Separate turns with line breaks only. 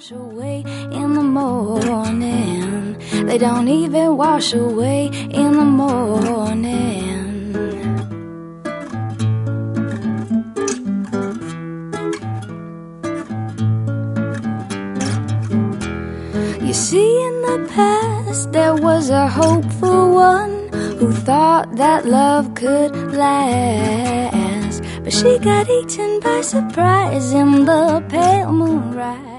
wash away in the morning. They don't even wash away in the morning. You see, in the past there was a hopeful one who thought that love could last, but she got eaten by surprise in the pale moonrise.